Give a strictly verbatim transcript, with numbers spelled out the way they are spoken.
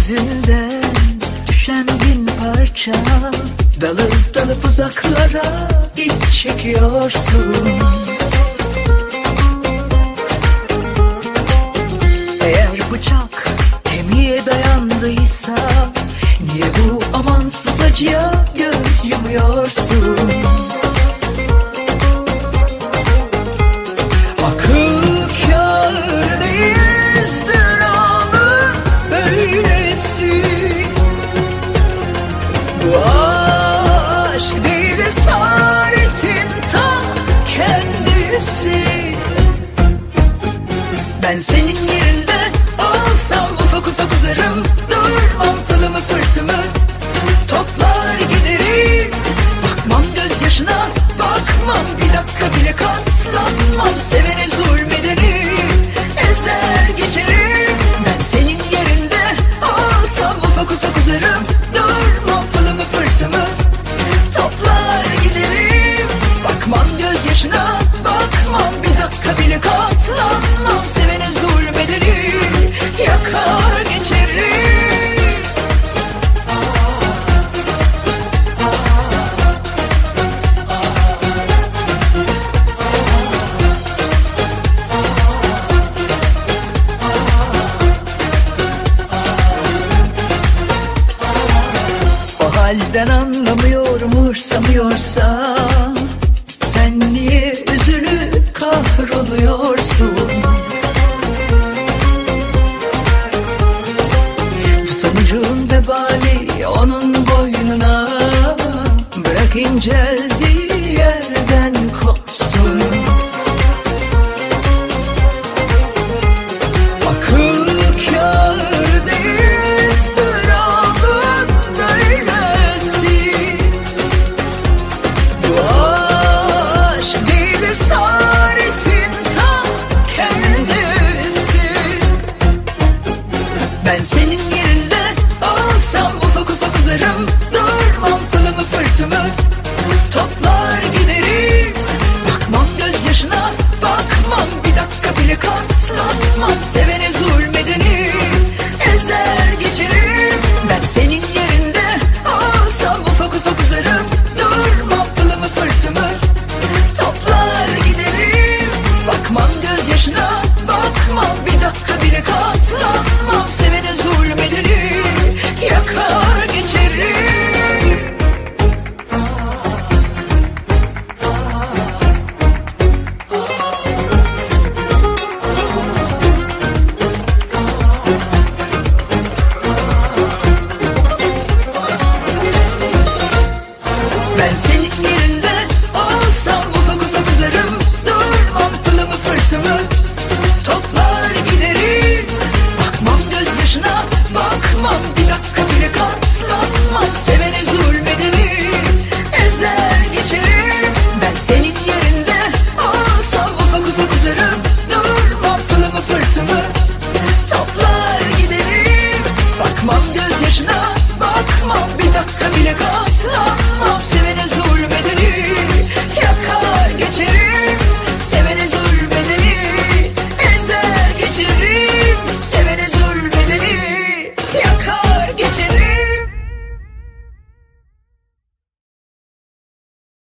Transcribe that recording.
Yüzünden düşen bin parça, dalıp dalıp uzaklara ip çekiyorsun. Eğer bıçak kemiğe dayandıysa, niye bu amansız acıya göz yumuyorsun? Akıl kâr değil ızdırabı böylesi. Bu aşk değil esaretin ta kendisi. Ben senin yerinde olsam ufak ufak uzarım, durmam pılımı pırtımı, toplar giderim. Bakmam gözyaşına, bakmam bir dakika bile katlanmam. Sevene zulmederim, ezer geçerim. Ben senin yerinde olsam ufak ufak uzarım, durmam pılımı pırtımı, toplar giderim. Bakmam gözyaşına, bakmam bir dakika bile katlanmam. Sevene zulmederim, yakar geçerim. O halden anlamıyor, umursamıyorsa, sen niye üzülüp kahroluyorsun? Bu sonucun vebali onun boynuna, bırak inceldiği yerden kopsun. Akıl kâr değil ızdırabın böylesi. Bu aşk değil esaretin ta kendisi. Ben senin yerinde olsam ufak ufak uzarım, durmam pılımı pırtımı, toplar giderim. Bakmam gözyaşına, bakmam bir dakika bile kalmam.